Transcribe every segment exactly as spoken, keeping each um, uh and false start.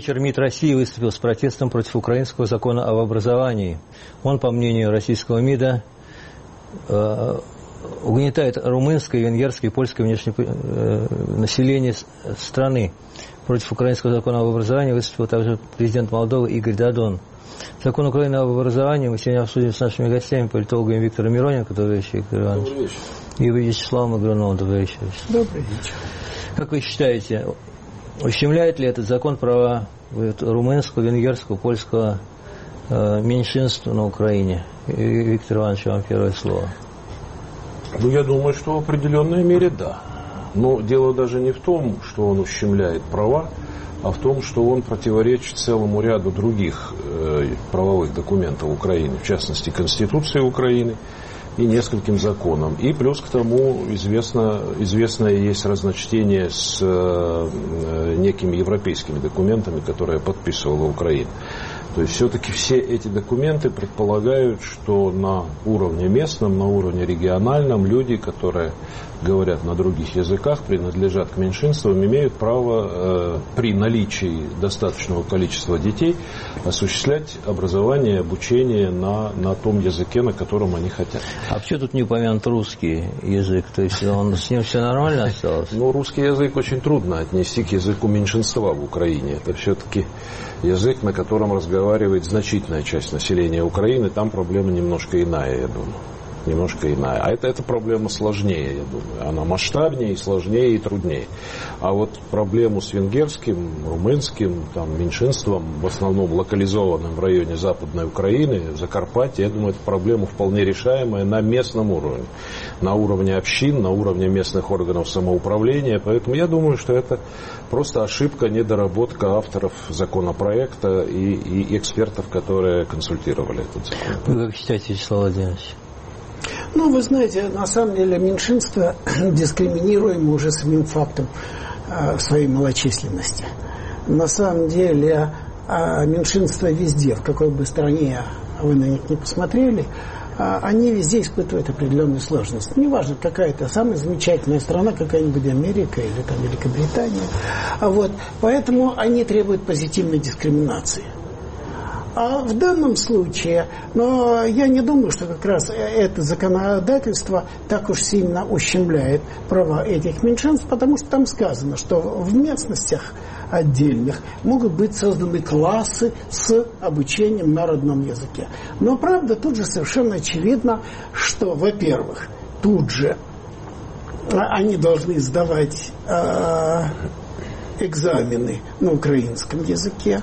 вечер МИД России выступил с протестом против украинского закона об образовании. Он, по мнению российского МИДа, э, угнетает румынское, венгерское и польское внешнее э, население страны. Против украинского закона об образовании выступил также президент Молдовы Игорь Додон. Закон Украины об образовании мы сегодня обсудим с нашими гостями, политологами Виктором Мироненко, добрый вечер, Виктор Иванович, и Вячеславом Игруновым, добрый вечер. Добрый вечер. Как вы считаете, ущемляет ли этот закон права румынского, венгерского, польского э, меньшинства на Украине? И, Виктор Иванович, вам первое слово. Ну, я думаю, что в определенной мере да. Но дело даже не в том, что он ущемляет права, а в том, что он противоречит целому ряду других э, правовых документов Украины, в частности, Конституции Украины и нескольким законам. И плюс к тому известно, известное есть разночтение с э, некими европейскими документами, которые подписывала Украина. То есть все-таки все эти документы предполагают, что на уровне местном, на уровне региональном люди, которые говорят на других языках, принадлежат к меньшинствам, имеют право э, при наличии достаточного количества детей осуществлять образование, обучение на, на том языке, на котором они хотят. А почему тут не упомянут русский язык? То есть он, с ним все нормально осталось? Ну, русский язык очень трудно отнести к языку меньшинства в Украине. Это все-таки язык, на котором разговаривает значительная часть населения Украины. Там проблема немножко иная, я думаю. Немножко иная. А это, эта проблема сложнее, я думаю. Она масштабнее, сложнее и труднее. А вот проблему с венгерским, румынским там, меньшинством, в основном локализованным в районе Западной Украины, в Закарпатье, я думаю, это проблема вполне решаемая на местном уровне. На уровне общин, на уровне местных органов самоуправления. Поэтому я думаю, что это просто ошибка, недоработка авторов законопроекта и, и экспертов, которые консультировали этот закон. Вы как считаете, Вячеслав Владимирович? Ну, вы знаете, на самом деле меньшинство дискриминируемо уже самим фактом э, своей малочисленности. На самом деле э, меньшинство везде, в какой бы стране вы на них не посмотрели, э, они везде испытывают определенные сложности. Неважно, какая это самая замечательная страна, какая-нибудь Америка или там Великобритания. Вот. Поэтому они требуют позитивной дискриминации. А в данном случае, но я не думаю, что как раз это законодательство так уж сильно ущемляет права этих меньшинств, потому что там сказано, что в местностях отдельных могут быть созданы классы с обучением на родном языке. Но, правда, тут же совершенно очевидно, что, во-первых, тут же они должны сдавать э, экзамены на украинском языке,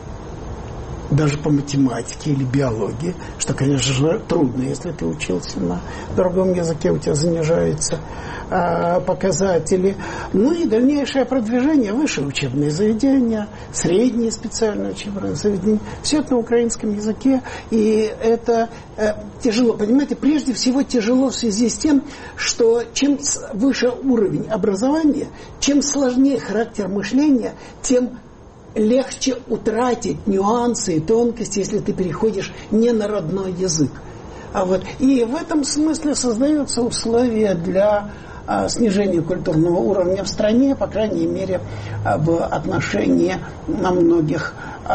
даже по математике или биологии, что, конечно же, трудно, если ты учился на другом языке, у тебя занижаются э, показатели. Ну и дальнейшее продвижение, высшее учебное заведение, средние специальные учебные заведения, все это на украинском языке, и это э, тяжело, понимаете, прежде всего тяжело в связи с тем, что чем выше уровень образования, чем сложнее характер мышления, тем легче утратить нюансы и тонкости, если ты переходишь не на родной язык. А вот, и в этом смысле создаются условия для а, снижения культурного уровня в стране, по крайней мере, а, в отношении а, многих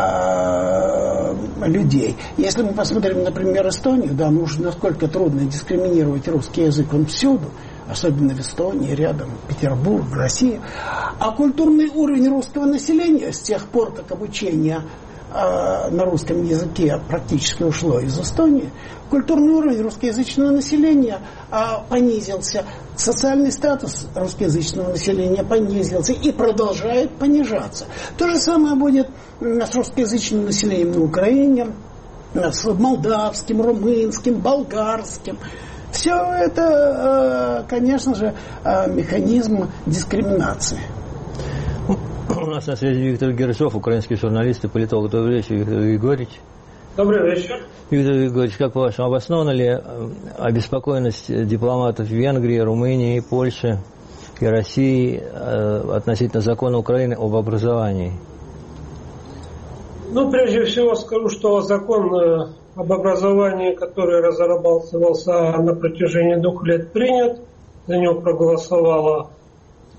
а, людей. Если мы посмотрим, например, Эстонию, да, ну уж насколько трудно дискриминировать русский язык, он всюду. Особенно в Эстонии, рядом Петербург, Россия. А культурный уровень русского населения с тех пор, как обучение э, на русском языке практически ушло из Эстонии, культурный уровень русскоязычного населения э, понизился. Социальный статус русскоязычного населения понизился и продолжает понижаться. То же самое будет с русскоязычным населением на Украине, с молдавским, румынским, болгарским. Все это, конечно же, механизм дискриминации. У нас на связи Виктор Герасев, украинский журналист и политолог. Добрый вечер, Виктор Григорьевич. Добрый вечер. Виктор Григорьевич, как по-вашему, обоснована ли обеспокоенность дипломатов Венгрии, Румынии, Польши и России относительно закона Украины об образовании? Ну, прежде всего скажу, что закон об образовании, который разрабатывался на протяжении двух лет, принят. За него проголосовало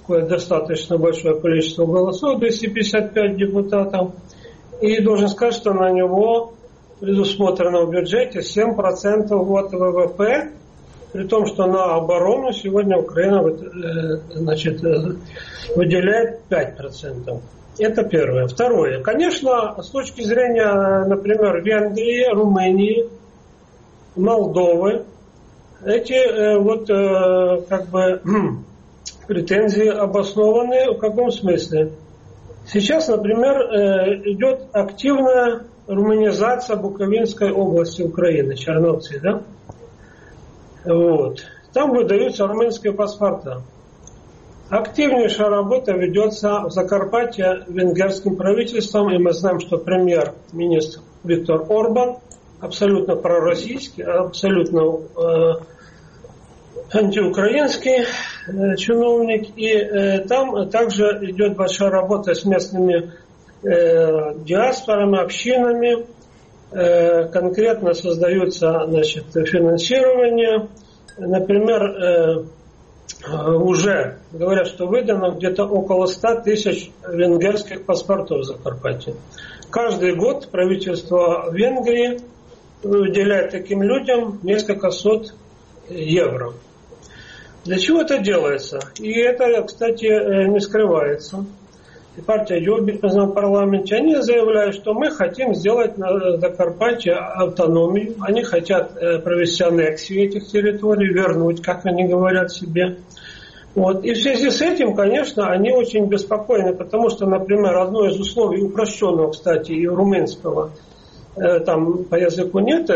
такое достаточно большое количество голосов, двести пятьдесят пять депутатов. И должен сказать, что на него предусмотрено в бюджете семь процентов от ВВП, при том, что на оборону сегодня Украина значит, выделяет пять процентов. Это первое. Второе. Конечно, с точки зрения, например, Венгрии, Румынии, Молдовы, эти вот как бы претензии обоснованы. В каком смысле? Сейчас, например, идет активная румынизация Буковинской области Украины, Черновцы, да? Вот. Там выдаются румынские паспорта. Активнейшая работа ведется в Закарпатье венгерским правительством, и мы знаем, что премьер-министр Виктор Орбан абсолютно пророссийский, абсолютно э, антиукраинский э, чиновник, и э, там также идет большая работа с местными э, диаспорами, общинами, э, конкретно создаются, значит, финансирование, например, э, уже говорят, что выдано где-то около ста тысяч венгерских паспортов в Закарпатье. Каждый год правительство Венгрии выделяет таким людям несколько сот евро. Для чего это делается? И это, кстати, не скрывается. И партия Йобик в парламенте, они заявляют, что мы хотим сделать на Закарпатье автономию. Они хотят провести аннексию этих территорий, вернуть, как они говорят себе. Вот. И в связи с этим, конечно, они очень беспокойны, потому что, например, одно из условий упрощенного, кстати, и румынского, там по языку нет,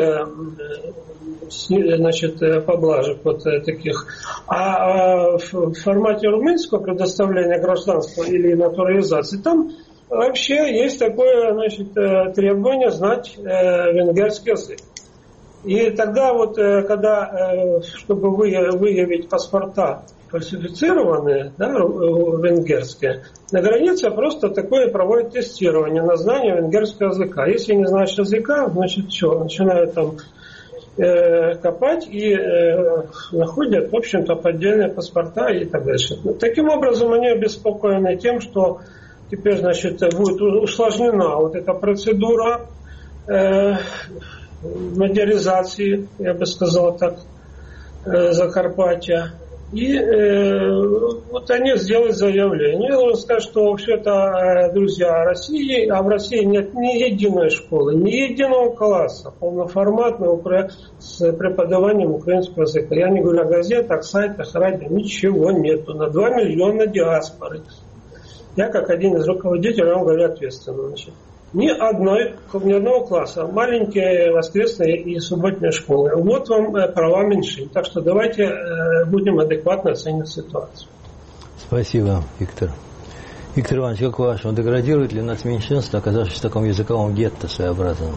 значит, поблажек вот таких, а в формате румынского предоставления гражданства или натурализации там вообще есть такое, значит, требование знать венгерский язык. И тогда вот, когда, чтобы выявить паспорта фальсифицированные, да, венгерские, на границе просто такое проводят тестирование на знание венгерского языка. Если не знаешь языка, значит все, начинают там э, копать и э, находят, в общем-то, поддельные паспорта и так дальше. Таким образом, они обеспокоены тем, что теперь, значит, будет усложнена вот эта процедура э, модернизации, я бы сказал так, э, Закарпатья. И э, вот они сделают заявление. Я должен сказать, что все это э, друзья России, а в России нет ни единой школы, ни единого класса полноформатного с преподаванием украинского языка. Я не говорю о газетах, сайтах, радио, ничего нету. На два миллиона диаспоры. Я, как один из руководителей, вам говорю ответственно. Значит, ни одной, ни одного класса, маленькие воскресные и субботние школы. Вот вам права меньшин. Так что давайте будем адекватно оценивать ситуацию. Спасибо, Виктор. Виктор Иванович, как по-вашему, деградирует ли нас меньшинство, оказавшись в таком языковом гетто своеобразном?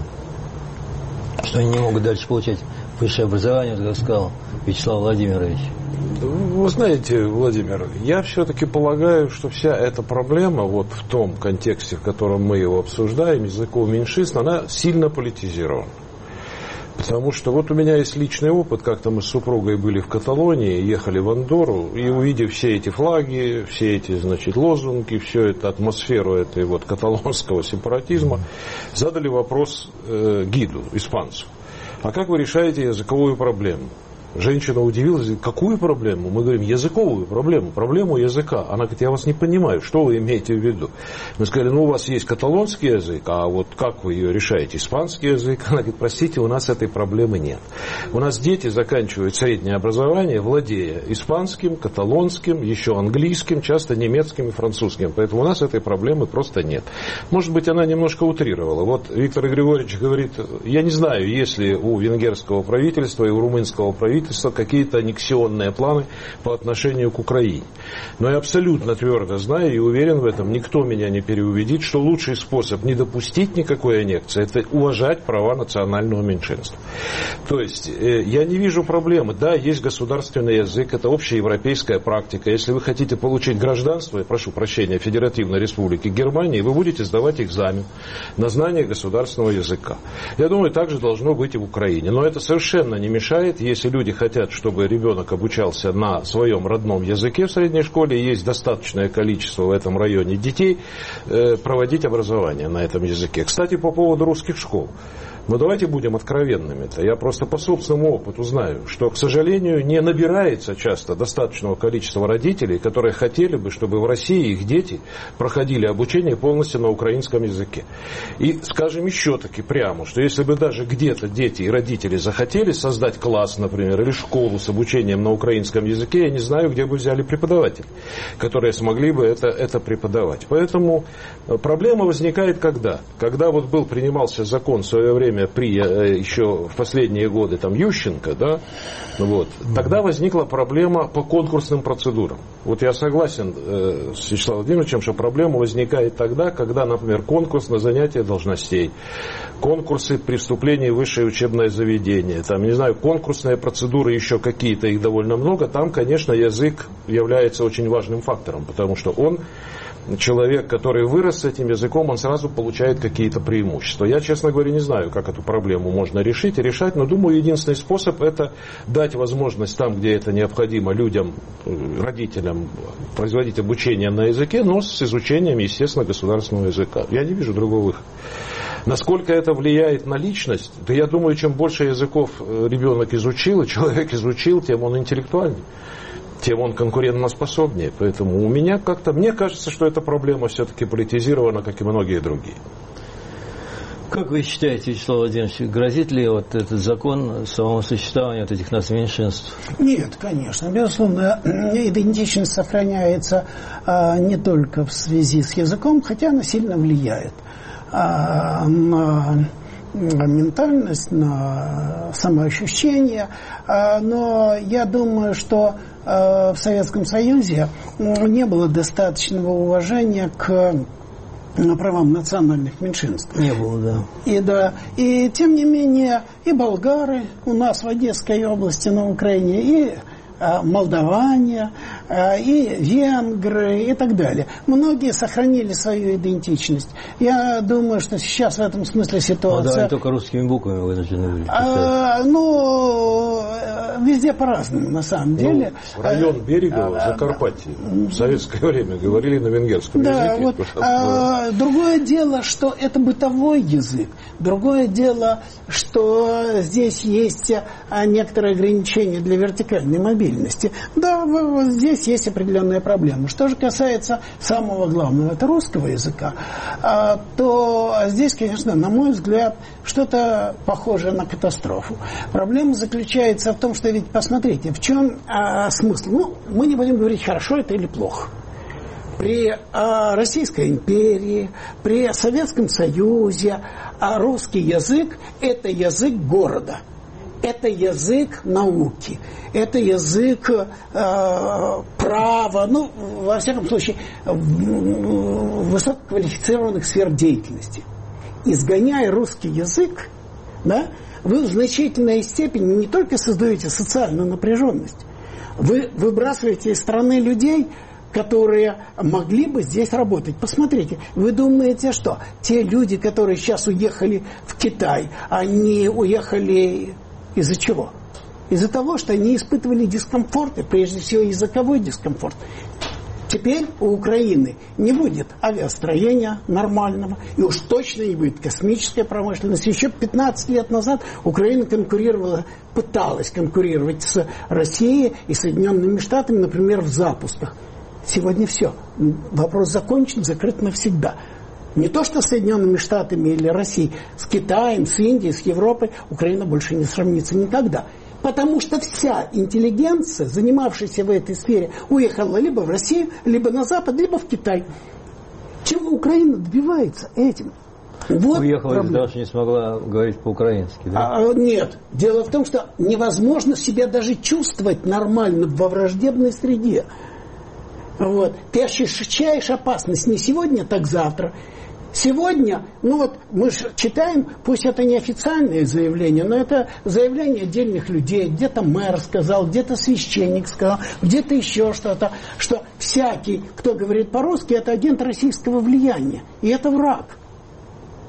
Что они не могут дальше получать высшее образование, как сказал Вячеслав Владимирович? Вы знаете, Владимир, я все-таки полагаю, что вся эта проблема, вот в том контексте, в котором мы его обсуждаем, языкового меньшинства, она сильно политизирована. Потому что вот у меня есть личный опыт, как-то мы с супругой были в Каталонии, ехали в Андорру, и увидев все эти флаги, все эти, значит, лозунги, всю эту атмосферу этой вот каталонского сепаратизма, задали вопрос э, гиду, испанцу. А как вы решаете языковую проблему? Женщина удивилась, какую проблему? Мы говорим, языковую проблему, проблему языка. Она говорит, я вас не понимаю, что вы имеете в виду? Мы сказали, ну у вас есть каталонский язык, а вот как вы ее решаете? Испанский язык? Она говорит, простите, у нас этой проблемы нет. У нас дети заканчивают среднее образование, владея испанским, каталонским, еще английским, часто немецким и французским. Поэтому у нас этой проблемы просто нет. Может быть, она немножко утрировала. Вот Виктор Григорьевич говорит, я не знаю, есть ли у венгерского правительства и у румынского правительства какие-то аннексионные планы по отношению к Украине. Но я абсолютно твердо знаю и уверен в этом, никто меня не переубедит, что лучший способ не допустить никакой аннексии – это уважать права национального меньшинства. То есть, я не вижу проблемы. Да, есть государственный язык, это общеевропейская практика. Если вы хотите получить гражданство, я прошу прощения, Федеративной Республики Германии, вы будете сдавать экзамен на знание государственного языка. Я думаю, так же должно быть и в Украине. Но это совершенно не мешает, если люди хотят, чтобы ребенок обучался на своем родном языке в средней школе, есть достаточное количество в этом районе детей, э, проводить образование на этом языке. Кстати, по поводу русских школ. Но давайте будем откровенными-то. Я просто по собственному опыту знаю, что, к сожалению, не набирается часто достаточного количества родителей, которые хотели бы, чтобы в России их дети проходили обучение полностью на украинском языке. И скажем еще таки прямо, что если бы даже где-то дети и родители захотели создать класс, например, или школу с обучением на украинском языке, я не знаю, где бы взяли преподавателей, которые смогли бы это, это преподавать. Поэтому проблема возникает когда? Когда вот был, принимался закон в свое время при еще в последние годы там Ющенко, да, вот, тогда возникла проблема по конкурсным процедурам. Вот я согласен э, с Вячеславом Владимировичем, что проблема возникает тогда, когда, например, конкурс на занятие должностей, конкурсы при вступлении в высшее учебное заведение, там, не знаю, конкурсные процедуры, еще какие-то, их довольно много, там, конечно, язык является очень важным фактором, потому что он человек, который вырос с этим языком, он сразу получает какие-то преимущества. Я, честно говоря, не знаю, как эту проблему можно решить и решать, но думаю, единственный способ — это дать возможность там, где это необходимо, людям, родителям производить обучение на языке, но с изучением, естественно, государственного языка. Я не вижу другого выхода. Насколько это влияет на личность, то я думаю, чем больше языков ребенок изучил, и человек изучил, тем он интеллектуальнее, тем он конкурентоспособнее. Поэтому у меня как-то, мне кажется, что эта проблема все-таки политизирована, как и многие другие. Как вы считаете, Вячеслав Владимирович, грозит ли вот этот закон самому существованию вот этих нацменьшинств? Нет, конечно. Безусловно, идентичность сохраняется а, не только в связи с языком, хотя она сильно влияет а, на ментальность, на самоощущение. А, но я думаю, что в Советском Союзе не было достаточного уважения к правам национальных меньшинств. Не было, да. И, да. И тем не менее, и болгары у нас в Одесской области на Украине, и молдаване, и венгры, и так далее. Многие сохранили свою идентичность. Я думаю, что сейчас в этом смысле ситуация... Молдаване только русскими буквами вынуждены были писать. А, ну, везде по-разному, на самом деле. Ну, район Берегово, а, Закарпатье, в советское время говорили на венгерском да, языке. Вот, а, другое дело, что это бытовой язык. Другое дело, что здесь есть некоторые ограничения для вертикальной мобильности. Да, вот здесь есть определенная проблема. Что же касается самого главного, это русского языка, то здесь, конечно, на мой взгляд, что-то похожее на катастрофу. Проблема заключается в том, что ведь, посмотрите, в чем а, смысл? Ну, мы не будем говорить, хорошо это или плохо. При а, Российской империи, при Советском Союзе а русский язык – это язык города. Это язык науки, это язык э, права, ну, во всяком случае, высококвалифицированных сфер деятельности. Изгоняя русский язык, да, вы в значительной степени не только создаете социальную напряженность, вы выбрасываете из страны людей, которые могли бы здесь работать. Посмотрите, вы думаете, что те люди, которые сейчас уехали в Китай, они уехали из-за чего? Из-за того, что они испытывали дискомфорт, и прежде всего языковой дискомфорт. Теперь у Украины не будет авиастроения нормального, и уж точно не будет космической промышленности. Еще пятнадцать лет назад Украина конкурировала, пыталась конкурировать с Россией и Соединенными Штатами, например, в запусках. Сегодня все. Вопрос закончен, закрыт навсегда. Не то, что с Соединенными Штатами или Россией, с Китаем, с Индией, с Европой Украина больше не сравнится никогда. Потому что вся интеллигенция, занимавшаяся в этой сфере, уехала либо в Россию, либо на Запад, либо в Китай. Чего Украина добивается этим? Вот уехала, потому что не смогла говорить по-украински, да? А, нет. Дело в том, что невозможно себя даже чувствовать нормально во враждебной среде. Вот. Ты ощущаешь опасность не сегодня, так завтра. Сегодня, ну вот мы же читаем, пусть это не официальное заявление, но это заявление отдельных людей. Где-то мэр сказал, где-то священник сказал, где-то еще что-то, что всякий, кто говорит по-русски, это агент российского влияния. И это враг.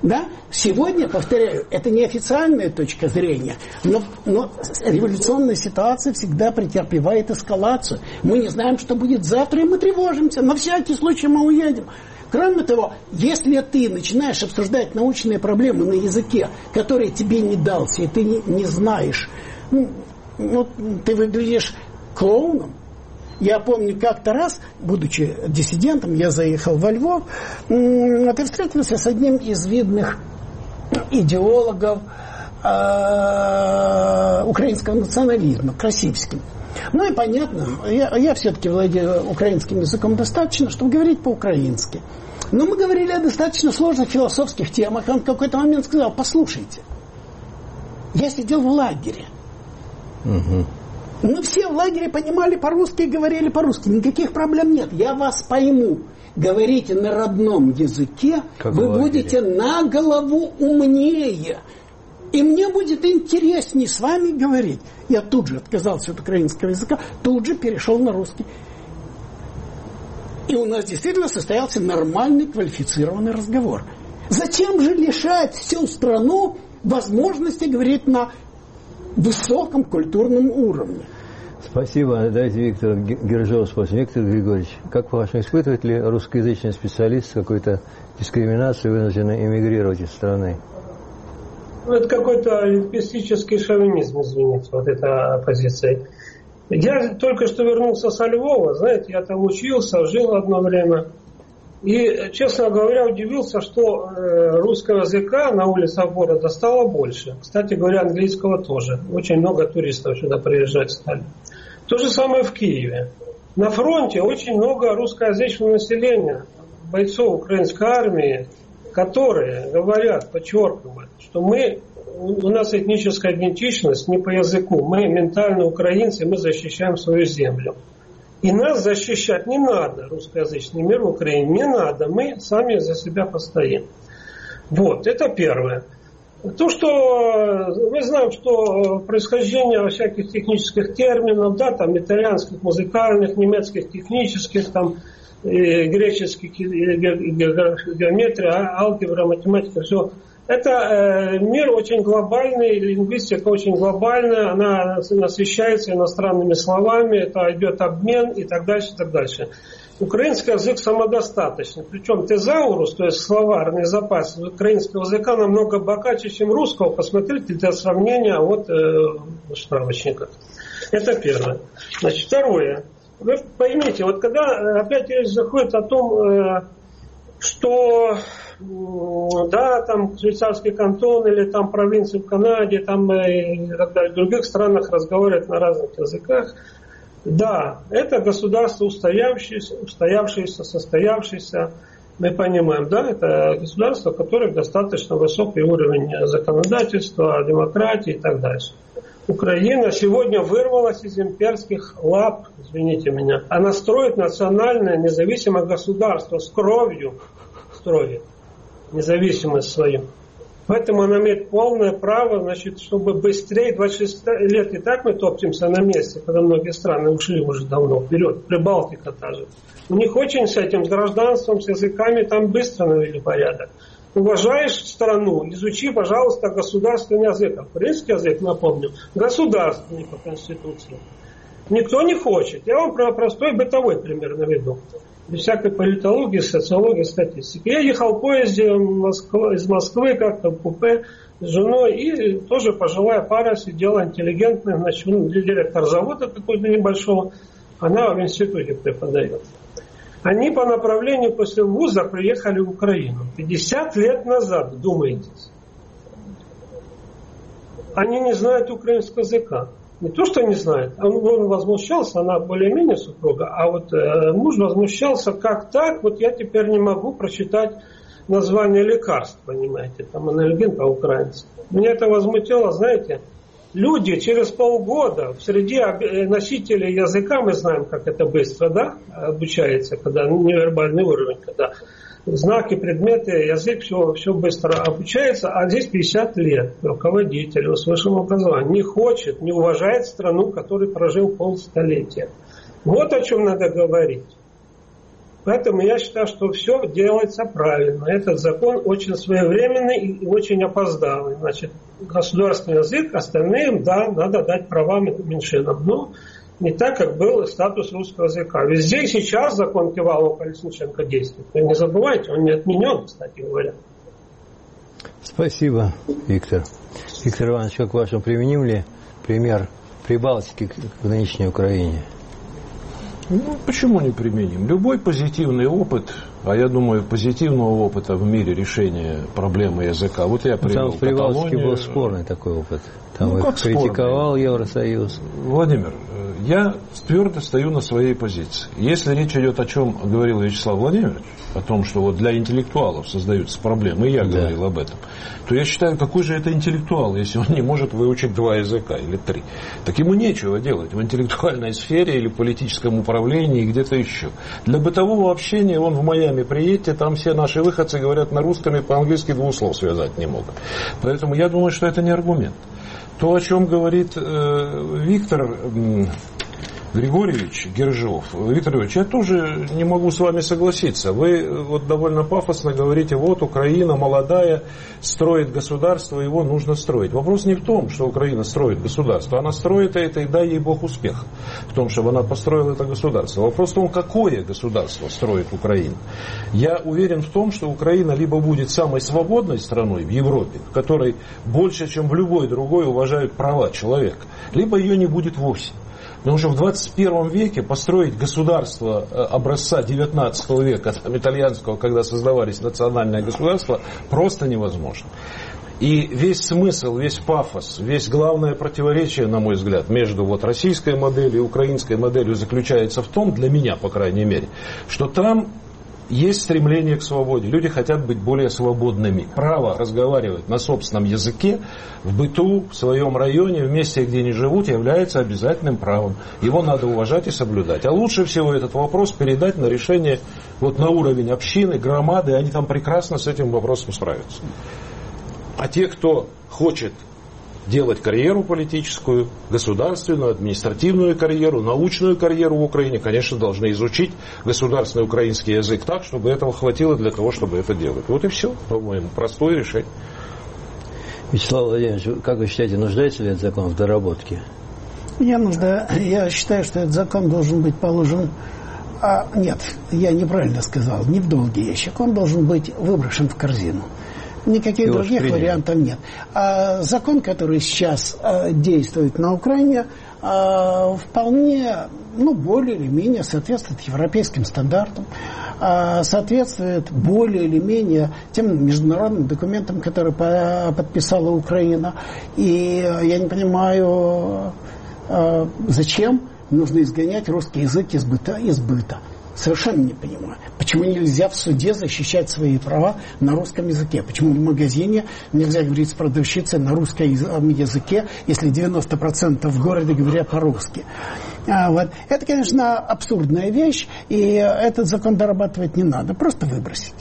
Да? Сегодня, повторяю, это не официальная точка зрения, но, но революционная ситуация всегда претерпевает эскалацию. Мы не знаем, что будет завтра, и мы тревожимся. На всякий случай мы уедем. Кроме того, если ты начинаешь обсуждать научные проблемы на языке, который тебе не дался, и ты не, не знаешь, ну, ну, ты выглядишь клоуном. Я помню, как-то раз, будучи диссидентом, я заехал во Львов, ты встретился с одним из видных идеологов э, украинского национализма, Красивским. Ну и понятно, я, я все-таки владею украинским языком достаточно, чтобы говорить по-украински. Но мы говорили о достаточно сложных философских темах. Он в какой-то момент сказал: послушайте, я сидел в лагере. Угу. Мы все в лагере понимали по-русски и говорили по-русски. Никаких проблем нет. Я вас пойму. Говорите на родном языке, как вы будете на голову умнее. И мне будет интереснее с вами говорить. Я тут же отказался от украинского языка, тут же перешел на русский. И у нас действительно состоялся нормальный, квалифицированный разговор. Зачем же лишать всю страну возможности говорить на высоком культурном уровне? Спасибо. Дайте Виктор Гержов спросим. Виктор Григорьевич, как по-вашему, испытывает ли русскоязычный специалист какую-то дискриминацию, вынужденный эмигрировать из страны? Ну, это какой-то лингвистический шовинизм, извините, вот эта позиция. Я только что вернулся со Львова, знаете, я там учился, жил одно время. И, честно говоря, удивился, что русского языка на улицах города стало больше. Кстати говоря, английского тоже. Очень много туристов сюда приезжать стали. То же самое в Киеве. На фронте очень много русскоязычного населения, бойцов украинской армии, которые говорят, подчеркивают, что мы, у нас этническая идентичность не по языку, мы ментально украинцы, мы защищаем свою землю. И нас защищать не надо, русскоязычный мир в Украине, не надо, мы сами за себя постоим. Вот, это первое. То, что мы знаем, что происхождение всяких технических терминов, да, там итальянских, музыкальных, немецких, технических, там, и греческих, и геометрия, алгебра, математика, все. Это э, мир очень глобальный, лингвистика очень глобальная, она насыщается иностранными словами, это идет обмен и так дальше, и так дальше. Украинский язык самодостаточный, причем тезаурус, то есть словарный запас украинского языка намного богаче, чем русского. Посмотрите для сравнения вот э, в справочниках. Это первое. Значит, второе. Вы поймите, вот когда опять речь заходит о том, э, что да, там швейцарский кантон или там провинции в Канаде, там и так далее, в других странах разговаривают на разных языках. Да, это государство устоявшееся, устоявшееся, состоявшееся, мы понимаем, да, это государство, у которых достаточно высокий уровень законодательства, демократии и так дальше. Украина сегодня вырвалась из имперских лап, извините меня. Она строит национальное независимое государство с кровью, строит независимость свою. Поэтому она имеет полное право, значит, чтобы быстрее, двадцать шесть лет и так мы топчемся на месте, когда многие страны ушли уже давно вперед, Прибалтика та же. У них очень с этим, с гражданством, с языками там быстро навели порядок. Уважаешь страну, изучи, пожалуйста, государственный язык. Украинский язык, напомню, государственный по Конституции. Никто не хочет. Я вам про простой бытовой пример наведу. Без всякой политологии, социологии, статистики. Я ехал в поезде из Москвы как-то в купе с женой, и тоже пожилая пара сидела интеллигентная, значит, директор завода какой-то небольшого, она в институте преподает. Они по направлению после вуза приехали в Украину. пятьдесят лет назад, вдумайтесь. Они не знают украинского языка. Не то, что не знает, он, он возмущался, она более-менее супруга, а вот э, муж возмущался, как так, вот я теперь не могу прочитать название лекарств, понимаете, там анальгин по-украински. Меня это возмутило, знаете, люди через полгода среди носителей языка, мы знаем, как это быстро, да, обучается, когда невербальный уровень, когда знаки, предметы, язык, все, все быстро обучается, а здесь пятьдесят лет руководитель с высшим образованием не хочет, не уважает страну, в которой прожил полстолетия. Вот о чем надо говорить. Поэтому я считаю, что все делается правильно. Этот закон очень своевременный и очень опоздалый. Значит, государственный язык, остальным, да, надо дать права меньшинам. Но не так, как был статус русского языка. Везде и сейчас закон Кивалова-Колесниченко действует. Вы не забывайте, он не отменен, кстати говоря. Спасибо, Виктор. Виктор Иванович, как вашему применим ли пример Прибалтики к нынешней Украине? Ну, почему не применим? Любой позитивный опыт, а я думаю, позитивного опыта в мире решения проблемы языка. Вот я привел Там в Прибалтике был спорный такой опыт. Там ну, их критиковал спорный? Евросоюз. Владимир, я твердо стою на своей позиции. Если речь идет о чем говорил Вячеслав Владимирович, о том, что вот для интеллектуалов создаются проблемы, и я да. говорил об этом, то я считаю, какой же это интеллектуал, если он не может выучить два языка или три. Так ему нечего делать в интеллектуальной сфере или политическом управлении, где-то еще. Для бытового общения он в Майами приедете, там все наши выходцы говорят на русском и по-английски двух слов связать не могут. Поэтому я думаю, что это не аргумент. То, о чем говорит э, Виктор э, Григорьевич Гержов, Виктор Григорьевич, я тоже не могу с вами согласиться. Вы вот довольно пафосно говорите, вот Украина молодая, строит государство, его нужно строить. Вопрос не в том, что Украина строит государство, она строит это, и дай ей Бог успеха в том, чтобы она построила это государство. Вопрос в том, какое государство строит Украина. Я уверен в том, что Украина либо будет самой свободной страной в Европе, в которой больше, чем в любой другой, уважают права человека, либо ее не будет вовсе. Потому что в двадцать первом веке построить государство образца девятнадцатого века, там, итальянского, когда создавались национальные государства, просто невозможно. И весь смысл, весь пафос, весь главное противоречие, на мой взгляд, между вот российской моделью и украинской моделью заключается в том, для меня, по крайней мере, что там есть стремление к свободе. Люди хотят быть более свободными. Право разговаривать на собственном языке в быту, в своем районе, в месте, где они живут, является обязательным правом. Его надо уважать и соблюдать. А лучше всего этот вопрос передать на решение вот на уровень общины, громады, и они там прекрасно с этим вопросом справятся. А те, кто хочет делать карьеру политическую, государственную, административную карьеру, научную карьеру в Украине, конечно, должны изучить государственный украинский язык так, чтобы этого хватило для того, чтобы это делать. Вот и все, по-моему, простое решение. Вячеслав Владимирович, как вы считаете, нуждается ли этот закон в доработке? Я, нужда, я считаю, что этот закон должен быть положен... А, нет, я неправильно сказал, не в долгий ящик. Он должен быть выброшен в корзину. Никаких Его других вариантов нет. А закон, который сейчас а, действует на Украине, а, вполне, ну, более или менее соответствует европейским стандартам, а, соответствует более или менее тем международным документам, которые по, подписала Украина. И я не понимаю, а, зачем нужно изгонять русский язык из быта, из быта. Совершенно не понимаю. Почему нельзя в суде защищать свои права на русском языке? Почему в магазине нельзя говорить с продавщицей на русском языке, если девяносто процентов в городе говорят по-русски? А, вот. Это, конечно, абсурдная вещь, и этот закон дорабатывать не надо. Просто выбросить.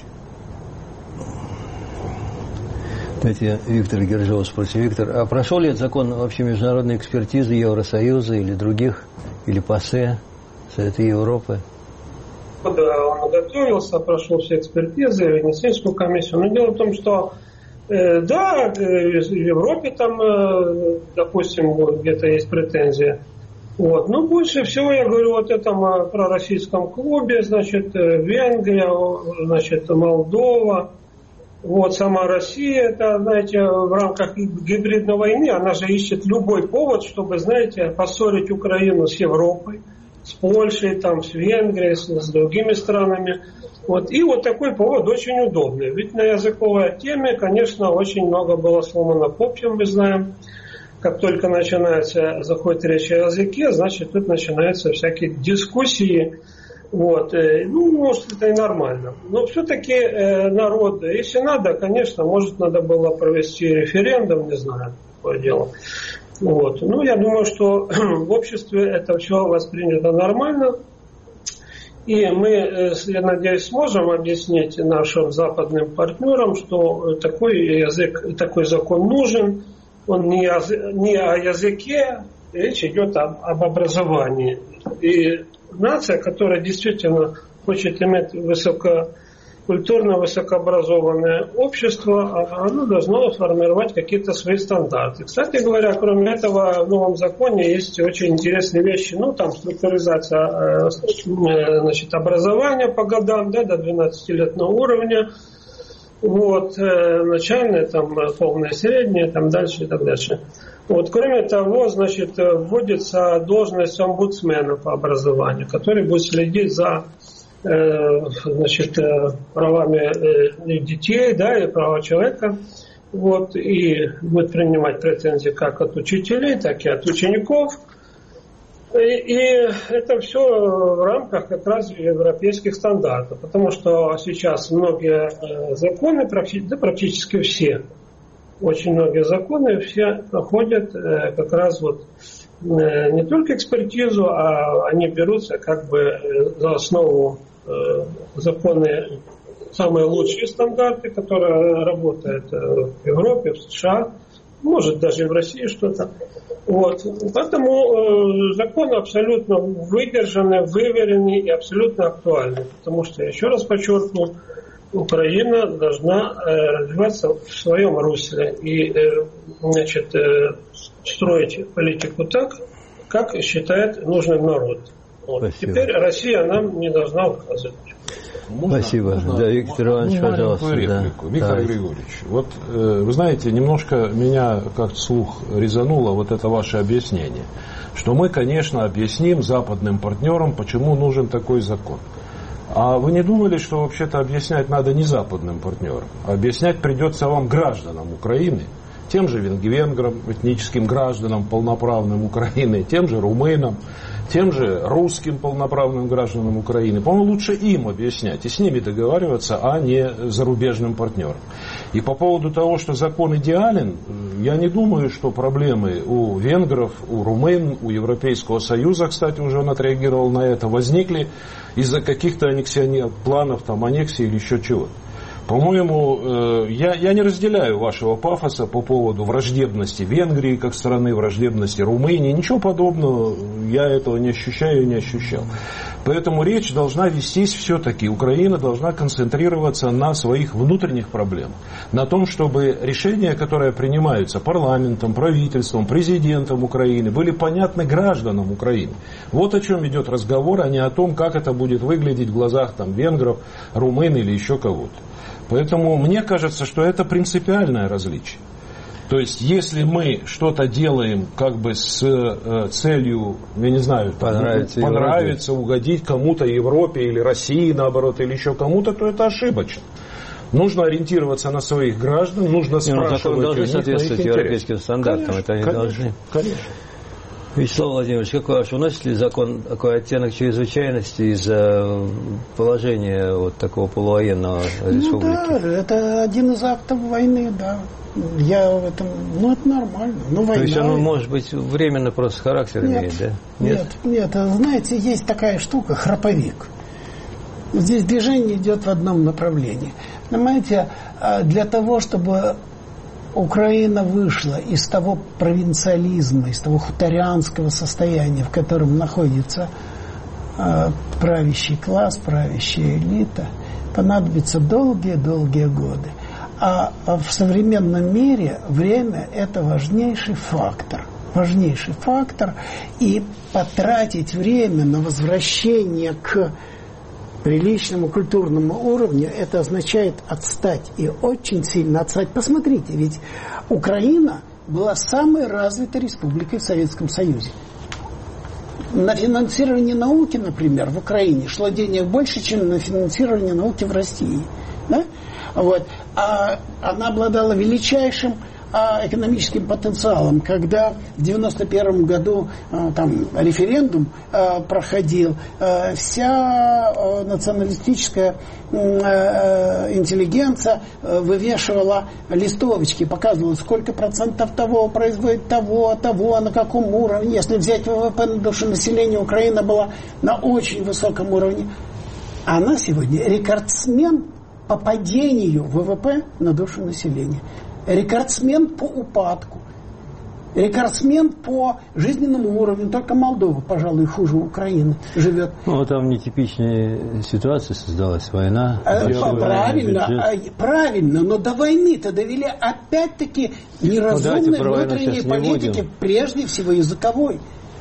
Знаете, Виктор Гержов спросил. Виктор, а прошел ли этот закон вообще международной экспертизы Евросоюза или других, или ПАСЕ, Совета Европы? Да, он готовился, прошел все экспертизы, Венецианскую комиссию. Но дело в том, что э, да, в Европе там, э, допустим, где-то есть претензии. Вот. Но больше всего я говорю вот этом о пророссийском клубе, значит, Венгрия, значит, Молдова. Вот сама Россия, это, знаете, в рамках гибридной войны, она же ищет любой повод, чтобы, знаете, поссорить Украину с Европой, с Польшей, там, с Венгрией, с, с другими странами. Вот. И вот такой повод очень удобный. Ведь на языковой теме, конечно, очень много было сломано копьем, мы знаем. Как только начинается, заходит речь о языке, значит, тут начинаются всякие дискуссии. Вот. Ну, может, это и нормально. Но все-таки э, народ, если надо, конечно, может, надо было провести референдум, не знаю, такое дело. Вот. Ну, я думаю, что в обществе это все воспринято нормально. И мы, я надеюсь, сможем объяснить нашим западным партнерам, что такой язык, такой закон нужен. Он не, язык, не о языке, речь идет об, об образовании. И нация, которая действительно хочет иметь высококультурное, высокообразованное общество, оно должно формировать какие-то свои стандарты. Кстати говоря, кроме этого, в новом законе есть очень интересные вещи. Ну, там структуризация значит, образования по годам, да, до двенадцатилетнего уровня. Вот, начальное, там, полное, среднее, там, дальше и так дальше. Вот, кроме того, значит, вводится должность омбудсмена по образованию, который будет следить за значит, правами детей, да, и права человека, вот, и будет принимать претензии как от учителей, так и от учеников. И, и это все в рамках как раз европейских стандартов, потому что сейчас многие законы, да, практически все, очень многие законы все проходят как раз вот не только экспертизу, а они берутся как бы за основу законы, самые лучшие стандарты, которые работают в Европе, в США, может даже и в России что-то. Вот. Поэтому э, закон абсолютно выдержанный, выверенный и абсолютно актуальный. Потому что, еще раз подчеркну, Украина должна э, развиваться в своем русле и э, значит, э, строить политику так, как считает нужным народ. Вот. Теперь Россия нам не должна указывать. Можно, Спасибо. Можно, да, Виктор Иванович, пожалуйста. Реплику. Да. Виктор да. Григорьевич, вот э, вы знаете, немножко меня как-то слух резануло вот это ваше объяснение, что мы, конечно, объясним западным партнерам, почему нужен такой закон. А вы не думали, что вообще-то объяснять надо не западным партнерам, а объяснять придется вам, гражданам Украины, тем же венграм, этническим гражданам, полноправным Украины, тем же румынам, тем же русским полноправным гражданам Украины. По-моему, лучше им объяснять и с ними договариваться, а не зарубежным партнерам. И по поводу того, что закон идеален, я не думаю, что проблемы у венгров, у румын, у Европейского Союза, кстати, уже он отреагировал на это, возникли из-за каких-то аннексионных планов, там, аннексии или еще чего-то. По-моему, я, я не разделяю вашего пафоса по поводу враждебности Венгрии как страны, враждебности Румынии. Ничего подобного, я этого не ощущаю и не ощущал. Поэтому речь должна вестись все-таки. Украина должна концентрироваться на своих внутренних проблемах. На том, чтобы решения, которые принимаются парламентом, правительством, президентом Украины, были понятны гражданам Украины. Вот о чем идет разговор, а не о том, как это будет выглядеть в глазах там, венгров, румын или еще кого-то. Поэтому мне кажется, что это принципиальное различие. То есть, если мы что-то делаем как бы с э, целью, я не знаю, понравиться, понравиться угодить кому-то, Европе или России, наоборот, или еще кому-то, то это ошибочно. Нужно ориентироваться на своих граждан, нужно спрашивать у них. Должны соответствовать европейским стандартам, конечно, это они конечно, должны. Конечно. Вячеслав Владимирович, как ваш, уносит ли закон такой оттенок чрезвычайности из-за положения вот такого полувоенного республики? Ну да, это один из актов войны, да. Я в этом, ну это нормально. Ну, война. То есть оно может быть временно просто характер нет, имеет, да? Нет, нет, нет. Знаете, есть такая штука, храповик. Здесь движение идет в одном направлении. Понимаете, для того, чтобы Украина вышла из того провинциализма, из того хуторянского состояния, в котором находится э, правящий класс, правящая элита, понадобятся долгие-долгие годы. А, а в современном мире время – это важнейший фактор. Важнейший фактор. И потратить время на возвращение к приличному культурному уровню, это означает отстать и очень сильно отстать. Посмотрите, ведь Украина была самой развитой республикой в Советском Союзе. На финансирование науки, например, в Украине шло денег больше, чем на финансирование науки в России. Да? Вот. А она обладала величайшим экономическим потенциалом. Когда в девяносто первом году там, референдум проходил, вся националистическая интеллигенция вывешивала листовочки, показывала, сколько процентов того производит того, того, на каком уровне. Если взять ВВП на душу населения, Украина была на очень высоком уровне. Она сегодня рекордсмен по падению ВВП на душу населения. Рекордсмен по упадку. Рекордсмен по жизненному уровню. Только Молдова, пожалуй, хуже Украины живет. Ну, там нетипичная ситуация создалась, война. А, правильно, а, правильно, но до войны-то довели опять-таки неразумной ну, внутренней политики, прежде всего языковой.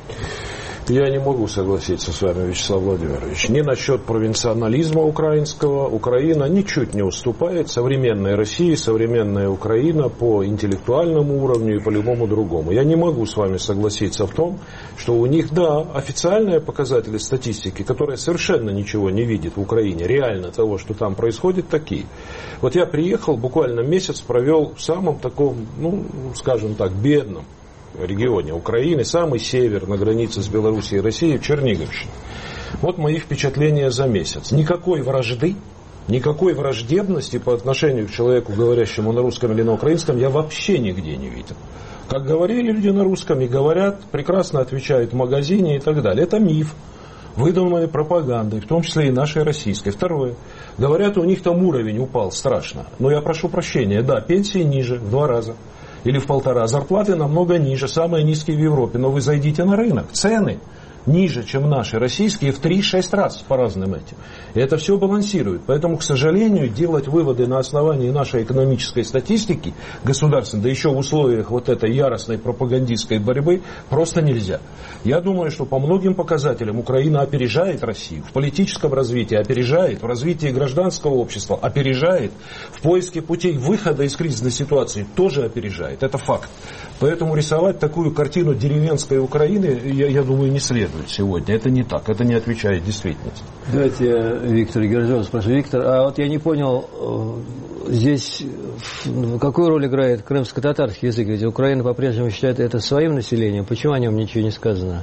Я не могу согласиться с вами, Вячеслав Владимирович. Ни насчет провинционализма украинского. Украина ничуть не уступает современной России, современная Украина по интеллектуальному уровню и по любому другому. Я не могу с вами согласиться в том, что у них, да, официальные показатели статистики, которые совершенно ничего не видят в Украине, реально того, что там происходит, такие. Вот я приехал, буквально месяц провел в самом таком, ну, скажем так, бедном регионе Украины, самый север на границе с Белоруссией и Россией, в Черниговщине. Вот мои впечатления за месяц. Никакой вражды, никакой враждебности по отношению к человеку, говорящему на русском или на украинском, я вообще нигде не видел. Как говорили люди на русском и говорят, прекрасно отвечают в магазине и так далее. Это миф, выдуманной пропагандой, в том числе и нашей российской. Второе. Говорят, у них там уровень упал страшно. Но я прошу прощения, да, пенсии ниже в два раза. Или в полтора. Зарплаты намного ниже, самые низкие в Европе. Но вы зайдите на рынок. Цены ниже, чем наши российские, в три-шесть раз по разным этим. И это все балансирует. Поэтому, к сожалению, делать выводы на основании нашей экономической статистики государственной, да еще в условиях вот этой яростной пропагандистской борьбы, просто нельзя. Я думаю, что по многим показателям Украина опережает Россию. В политическом развитии опережает, в развитии гражданского общества опережает, в поиске путей выхода из кризисной ситуации тоже опережает. Это факт. Поэтому рисовать такую картину деревенской Украины, я, я думаю, не следует сегодня. Это не так, это не отвечает действительности. Давайте я Виктора Гержова спрошу. Виктор, а вот я не понял, здесь какую роль играет крымско-татарский язык? Ведь Украина по-прежнему считает это своим населением. Почему о нем ничего не сказано?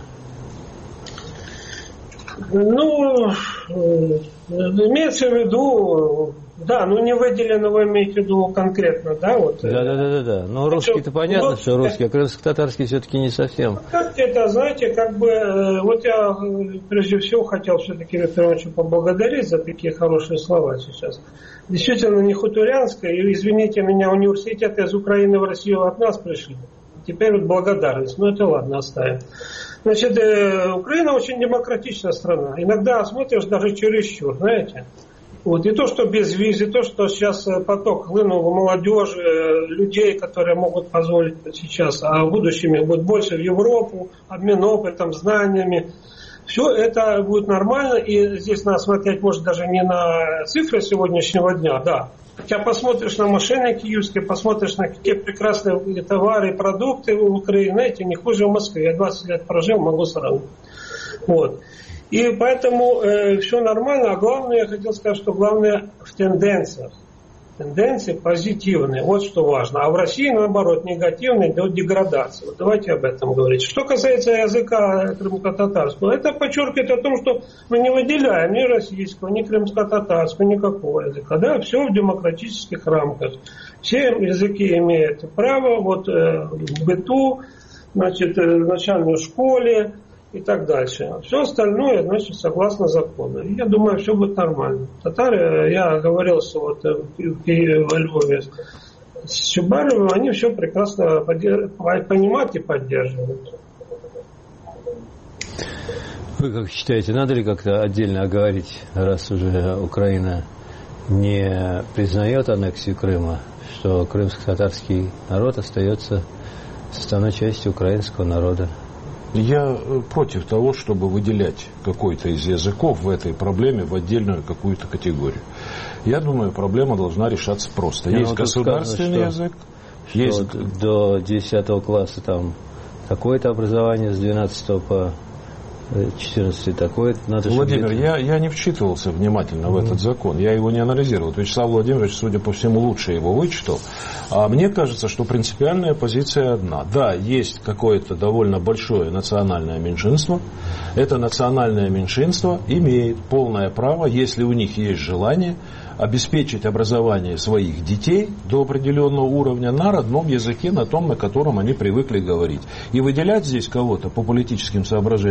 Ну, имеется в виду, да, ну не выделено, вы имеете в виду конкретно, да? Вот. Да, да, да, да, да. Но русский-то понятно, что русский, а крымско-татарский все-таки не совсем. Как это, знаете, как бы, вот я прежде всего хотел все-таки Виктора Ивановича поблагодарить за такие хорошие слова сейчас. Действительно, не хутурянское, и, извините меня, университеты из Украины в Россию от нас пришли. Теперь вот благодарность, ну это ладно, оставим. Значит, э, Украина очень демократичная страна. Иногда смотришь даже чересчур, знаете. Вот. И то, что без виз, и то, что сейчас поток хлынул в молодежи, людей, которые могут позволить сейчас, а в будущем их будет больше в Европу, обмен опытом, знаниями. Все это будет нормально, и здесь надо смотреть, может, даже не на цифры сегодняшнего дня, да. Хотя посмотришь на машины киевские, посмотришь на какие прекрасные товары и продукты в Украине, знаете, не хуже в Москве. Я двадцать лет прожил, могу сравнить. Вот. И поэтому э, все нормально, а главное, я хотел сказать, что главное в тенденциях. Тенденции позитивные, вот что важно. А в России, наоборот, негативные до деградации. Вот давайте об этом говорить. Что касается языка крымско-татарского, это подчеркивает о том, что мы не выделяем ни российского, ни крымско-татарского, никакого языка. Да, все в демократических рамках. Все языки имеют право вот, э, в быту, значит, э, в начальной школе и так дальше. Все остальное, значит, согласно закону. И я думаю, все будет нормально. Татары, я говорил вот, в Киеве, во Львове с Чубаровым, они все прекрасно понимают и поддерживают. Вы как считаете, надо ли как-то отдельно оговорить, раз уже Украина не признает аннексию Крыма, что крымско-татарский народ остается составной частью украинского народа? Я против того, чтобы выделять какой-то из языков в этой проблеме в отдельную какую-то категорию. Я думаю, проблема должна решаться просто. Есть государственный язык. Что есть... До десятого класса там такое-то образование, с двенадцатого по четырнадцатый такое. Надо Владимир, я, я не вчитывался внимательно mm-hmm. в этот закон. Я его не анализировал. Вячеслав Владимирович, судя по всему, лучше его вычитал. А мне кажется, что принципиальная позиция одна. Да, есть какое-то довольно большое национальное меньшинство. Это национальное меньшинство имеет полное право, если у них есть желание, обеспечить образование своих детей до определенного уровня на родном языке, на том, на котором они привыкли говорить. И выделять здесь кого-то по политическим соображениям, то ли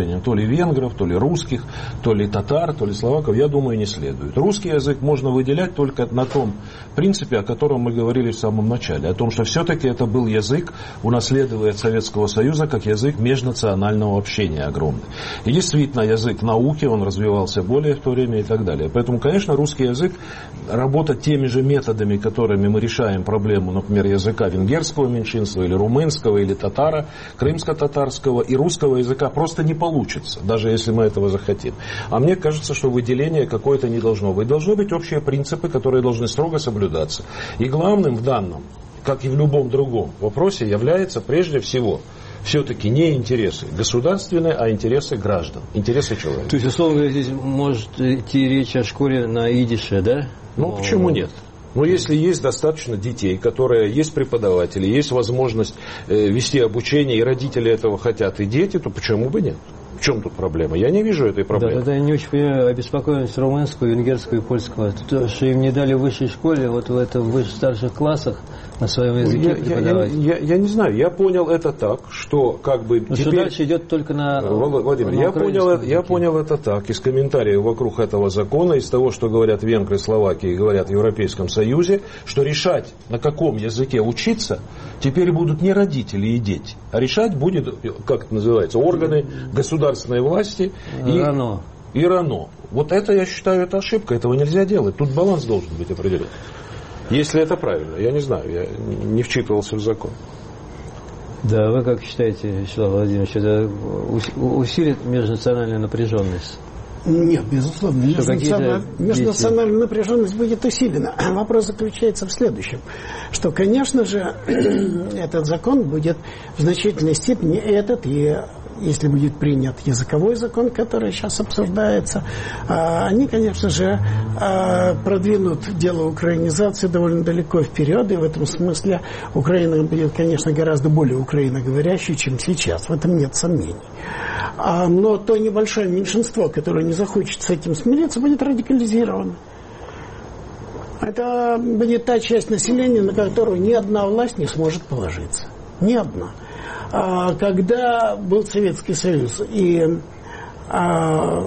венгров, то ли русских, то ли татар, то ли словаков, я думаю, не следует. Русский язык можно выделять только на том принципе, о котором мы говорили в самом начале, о том, что все-таки это был язык, унаследованный от Советского Союза, как язык межнационального общения огромный. И действительно, язык науки, он развивался более в то время и так далее. Поэтому, конечно, русский язык работать теми же методами, которыми мы решаем проблему, например, языка венгерского меньшинства, или румынского, или татара, крымско-татарского и русского языка просто не получится, даже если мы этого захотим. А мне кажется, что выделение какое-то не должно быть. Должны быть общие принципы, которые должны строго соблюдаться. И главным в данном, как и в любом другом вопросе, является прежде всего все-таки не интересы государственные, а интересы граждан, интересы человека. То есть, условно говоря, здесь может идти речь о школе на идише, да? Ну, Но... почему нет? Но если есть достаточно детей, которые есть преподаватели, есть возможность э, вести обучение, и родители этого хотят, и дети, то почему бы нет? В чем тут проблема? Я не вижу этой проблемы. Да, тогда я не очень понимаю обеспокоенность румынского, венгерского и польского. То, что им не дали в высшей школе, вот в этом в старших классах на своем языке я, преподавать. Я, я, я, я не знаю, я понял это так, что как бы но теперь... что дальше идет только на... Владимир, на я, понял, я понял это так, из комментариев вокруг этого закона, из того, что говорят венгры, словаки и говорят в Европейском Союзе, что решать, на каком языке учиться, теперь будут не родители и дети, а решать будет, как это называется, органы государственной власти и РАНО. И РАНО. Вот это, я считаю, это ошибка, этого нельзя делать. Тут баланс должен быть определен. Если это правильно, я не знаю, я не вчитывался в закон. Да, вы как считаете, Вячеслав Владимирович, это усилит межнациональную напряженность? Нет, безусловно. Межнациональная, межнациональная напряженность будет усилена. Вопрос заключается в следующем, что, конечно же, этот закон будет в значительной степени, этот и если будет принят языковой закон, который сейчас обсуждается, они, конечно же, продвинут дело украинизации довольно далеко вперед, и в этом смысле Украина будет, конечно, гораздо более украиноговорящей, чем сейчас, в этом нет сомнений. Но то небольшое меньшинство, которое не захочет с этим смириться, будет радикализировано. Это будет та часть населения, на которую ни одна власть не сможет положиться. Ни одна. Когда был Советский Союз и а,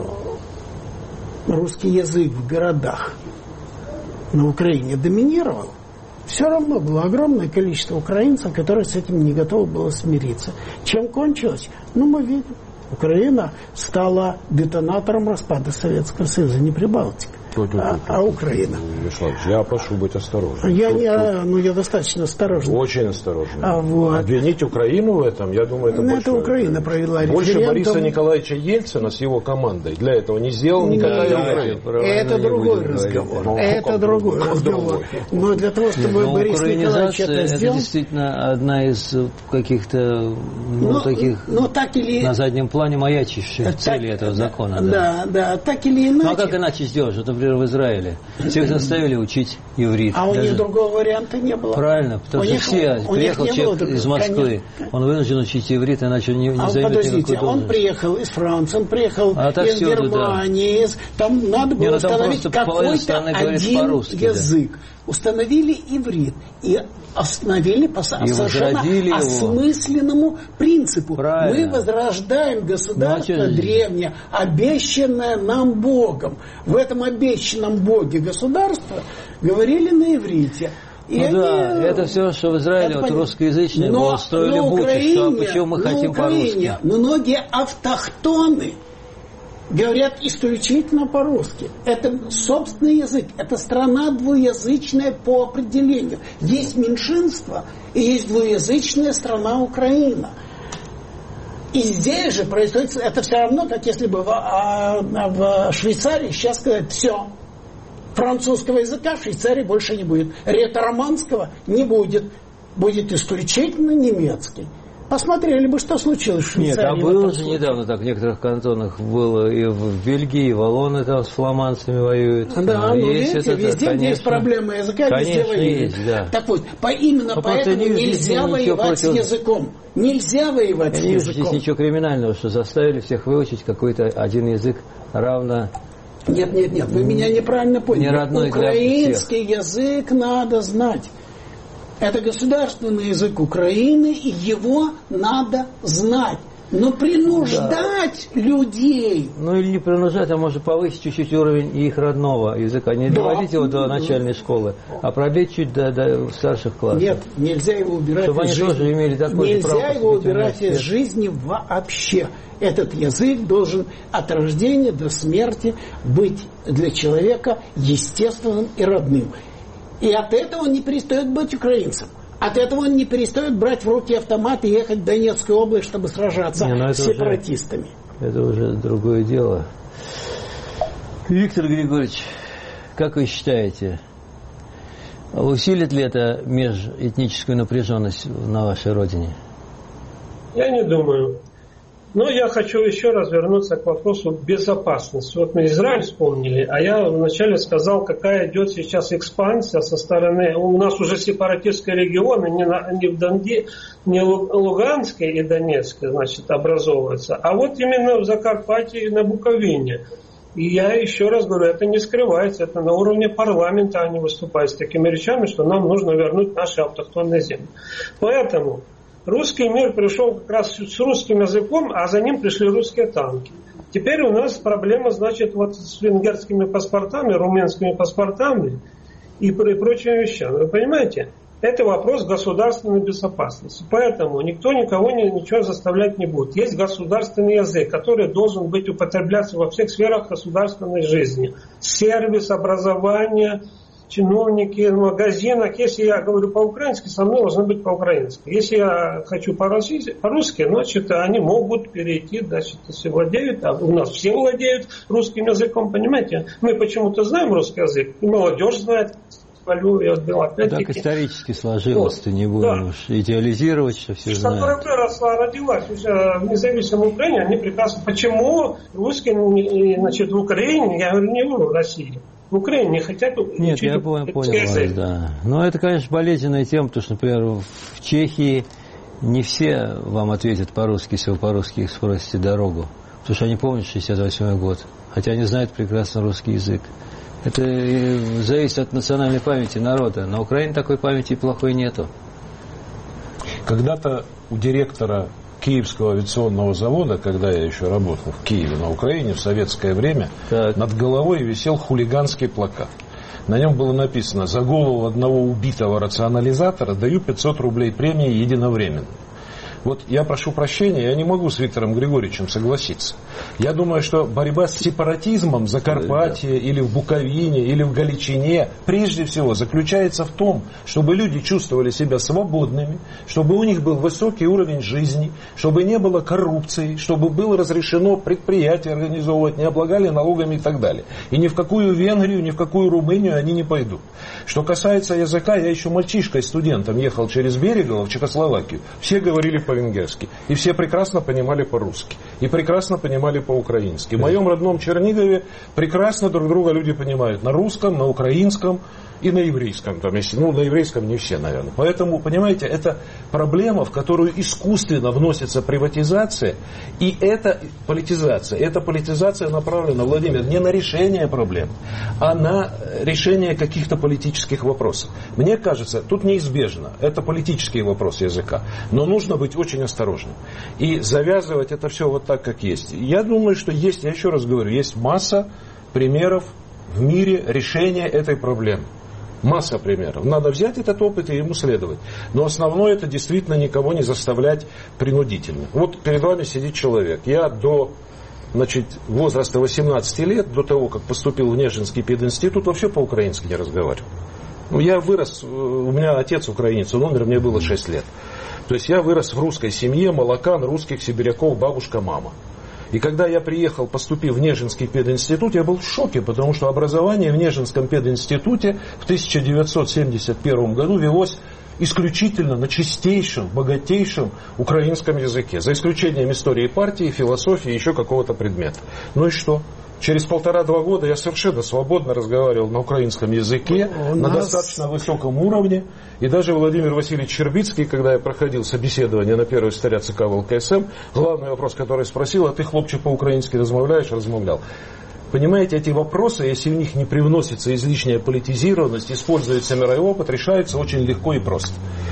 русский язык в городах на Украине доминировал, все равно было огромное количество украинцев, которые с этим не готовы было смириться. Чем кончилось? Ну, мы видим. Украина стала детонатором распада Советского Союза, не Прибалтика. А, а Украина. Вячеслав, я прошу быть осторожным. Я, тут, я, тут... ну, я достаточно осторожный. Очень осторожный. А, вот. Обвинить Украину в этом, я думаю, это ну, больше... Это Украина провела больше референдум. Бориса Николаевича Ельцина с его командой для этого не сделал никакая да, Украина. Это другой разговор. Ну, это как, другой как разговор. другой. Но для того, чтобы но Борис Николаевич это, это сделал... Это действительно одна из каких-то ну, но, таких но так или... на заднем плане маячащих так, целей этого закона. Да, да, да, так или иначе. Ну а как иначе сделать? Вот, например, в Израиле всех заставили учить иврит. А у Даже... них другого варианта не было. Правильно, потому у что них, все, приехал человек было, из Москвы, конечно. Он вынужден учить иврит, иначе не, не а займет подождите, никакой должности. Он приехал из Франции, он приехал а из Германии, да. Там надо было не, установить какой-то один язык. Да. Установили иврит и остановили по совершенно осмысленному его. принципу. Правильно. Мы возрождаем государство ну, а древнее, обещанное нам Богом. В этом обещанном Боге государства говорили на иврите. И ну они, да, это все, что в Израиле вот русскоязычные но, устроили бучи, что почему мы хотим по-русски. Многие автохтоны говорят исключительно по-русски. Это собственный язык. Это страна двуязычная по определению. Есть меньшинство и есть двуязычная страна Украина. И здесь же происходит... Это все равно, как если бы в, а, в Швейцарии сейчас сказать все. Французского языка в Швейцарии больше не будет. Ретро-романского не будет. Будет исключительно немецкий. Посмотрели бы, что случилось в Швейцарии. Нет, а было же недавно так в некоторых кантонах было и в Бельгии, и валлоны там с фламандцами воюют. Да, ну видите, это, везде, конечно, где есть проблема языка, везде воюют. Есть, да. Так вот, по, именно Но поэтому нельзя воевать с языком. Нельзя воевать с языком. Здесь ничего криминального, что заставили всех выучить какой-то один язык равно... Нет, нет, нет, вы меня неправильно поняли. Не родной Украинский язык надо знать. Это государственный язык Украины, и его надо знать. Но принуждать да. людей... Ну или не принуждать, а может повысить чуть-чуть уровень их родного языка. Не да. доводить его до начальной школы, а пробить чуть до, до старших классов. Нет, нельзя его убирать Чтобы из они жизни. Тоже имели такое нельзя право его убирать из жизни вообще. Этот язык должен от рождения до смерти быть для человека естественным и родным. И от этого он не перестает быть украинцем. От этого он не перестает брать в руки автомат и ехать в Донецкую область, чтобы сражаться не, с сепаратистами. Уже, это уже другое дело. Виктор Григорьевич, как вы считаете, усилит ли это межэтническую напряженность на вашей родине? Я не думаю. Но я хочу еще раз вернуться к вопросу безопасности. Вот мы Израиль вспомнили, а я вначале сказал, какая идет сейчас экспансия со стороны... У нас уже сепаратистские регионы не, на, не в Донде, не Луганской и Донецкой, значит, образовываются, а вот именно в Закарпатье и на Буковине. И я еще раз говорю, это не скрывается, это на уровне парламента они выступают с такими речами, что нам нужно вернуть наши автохтонные земли. Поэтому... Русский мир пришел как раз с русским языком, а за ним пришли русские танки. Теперь у нас проблема, значит, вот с венгерскими паспортами, румынскими паспортами и прочими вещами. Вы понимаете? Это вопрос государственной безопасности. Поэтому никто никого не, ничего заставлять не будет. Есть государственный язык, который должен быть употребляться во всех сферах государственной жизни. Сервис, образование, чиновники в магазинах. Если я говорю по-украински, со мной должно быть по-украински. Если я хочу по-русски, по-русски, значит, они могут перейти, значит, если владеют, а у нас все владеют русским языком, понимаете? Мы почему-то знаем русский язык, и молодежь знает. Так исторически сложилось, вот. Ты не будешь да. уж идеализировать, что все знают. Которая выросла, родилась уже в независимой Украине, они прекрасно. Почему русские, значит, в Украине, я говорю, не в России, в Украине не хотят... Нет, я понял, понял вас, да. Но это, конечно, болезненная тема, потому что, например, в Чехии не все вам ответят по-русски, если вы по-русски их спросите дорогу. Потому что они помнят шестьдесят восьмой год, хотя они знают прекрасно русский язык. Это зависит от национальной памяти народа. На Украине такой памяти плохой нету. Когда-то у директора Киевского авиационного завода, когда я еще работал в Киеве на Украине в советское время, так. над головой висел хулиганский плакат. На нем было написано: за голову одного убитого рационализатора даю пятьсот рублей премии единовременно. Вот я прошу прощения, я не могу с Виктором Григорьевичем согласиться. Я думаю, что борьба с сепаратизмом в Закарпатье или в Буковине или в Галичине прежде всего заключается в том, чтобы люди чувствовали себя свободными, чтобы у них был высокий уровень жизни, чтобы не было коррупции, чтобы было разрешено предприятия организовывать, не облагали налогами и так далее. И ни в какую Венгрию, ни в какую Румынию они не пойдут. Что касается языка, я еще мальчишкой, студентом ехал через Берегово в Чехословакию. Все говорили по по-венгерски. И все прекрасно понимали по-русски. И прекрасно понимали по-украински. В моем родном Чернигове прекрасно друг друга люди понимают на русском, на украинском и на еврейском. Там, если, ну, на еврейском не все, наверное. Поэтому, понимаете, это проблема, в которую искусственно вносится приватизация, и это политизация. Эта политизация направлена, Владимир, не на решение проблем, а на решение каких-то политических вопросов. Мне кажется, тут неизбежно. Это политический вопрос языка. Но нужно быть очень осторожным. И завязывать это все вот так, как есть. Я думаю, что есть, я еще раз говорю, есть масса примеров в мире решения этой проблемы. Масса примеров. Надо взять этот опыт и ему следовать. Но основное — это действительно никого не заставлять принудительно. Вот перед вами сидит человек. Я до значит, возраста восемнадцати лет, до того, как поступил в Нежинский пединститут, вообще по-украински не разговаривал. Ну, я вырос, у меня отец украинец, он умер, мне было шесть лет. То есть я вырос в русской семье, молокан, русских сибиряков, бабушка, мама. И когда я приехал, поступив в Нежинский пединститут, я был в шоке, потому что образование в Нежинском пединституте в тысяча девятьсот семьдесят первом году велось исключительно на чистейшем, богатейшем украинском языке, за исключением истории партии, философии и еще какого-то предмета. Ну и что? Через полтора-два года я совершенно свободно разговаривал на украинском языке, У на нас... достаточно высоком уровне. И даже Владимир Васильевич Щербицкий, когда я проходил собеседование на первой столе ЦК ВЛКСМ, главный вопрос, который спросил: а ты, хлопче, по-украински размовляешь? Размовлял. Понимаете, эти вопросы, если в них не привносится излишняя политизированность, используется мировой опыт, решаются очень легко и просто.